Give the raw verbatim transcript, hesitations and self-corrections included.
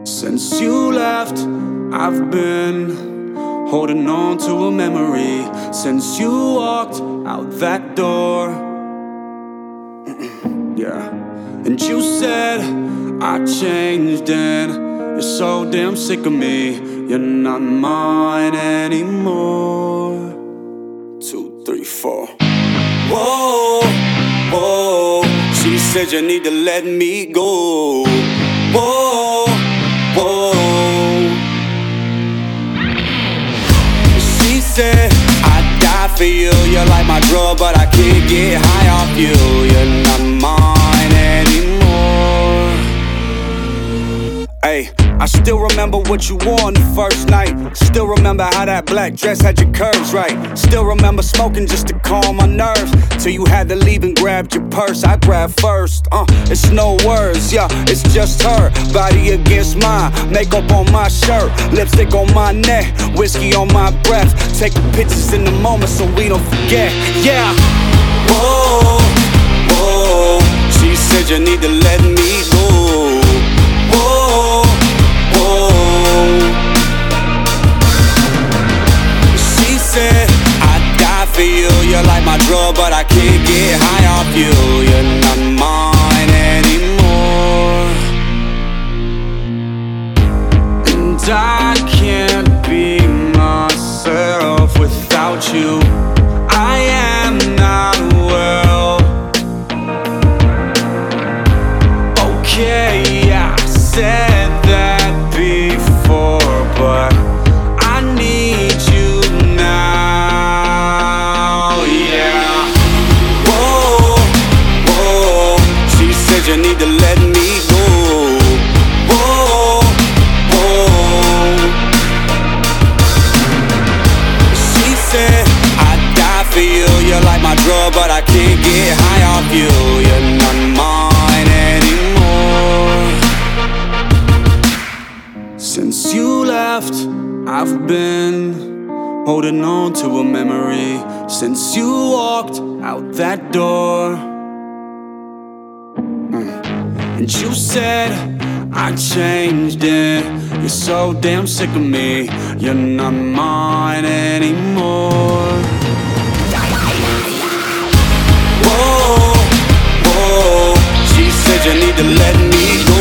Since you left, I've been holding on to a memory. Since you walked out that door, yeah. And you said I changed and you're so damn sick of me. You're not mine anymore. Two, three, four. Whoa, whoa. She said you need to let me go. Whoa, whoa. She said I'd die for you. You're like my drug, but I can't get high off you. You're not mine anymore. Hey, I still remember what you wore on the first night. Still remember how that black dress had your curves right. Still remember smoking just to calm my nerves, till you had to leave and grabbed your purse. I grabbed first, uh, it's no words, yeah, it's just her body against mine. Makeup on my shirt, lipstick on my neck, whiskey on my breath. Taking pictures in the moment so we don't forget, yeah. Whoa, whoa. She said you need to let me go. Whoa, whoa. She said I'd die for you. You're like my drug, but I can't get high off you. You're not mine anymore. And I can't be myself without you. I am not well. Okay, I said that before, but I need you now, yeah. Whoa, whoa. She said you need to let me go. Whoa, whoa. She said I'd die for you. You're like my drug, but I can't get high off you. You're not mine anymore. Since you left, I've been holding on to a memory. Since you walked out that door, mm. And you said I changed it. You're so damn sick of me. You're not mine anymore. Whoa, whoa. She said you need to let me go.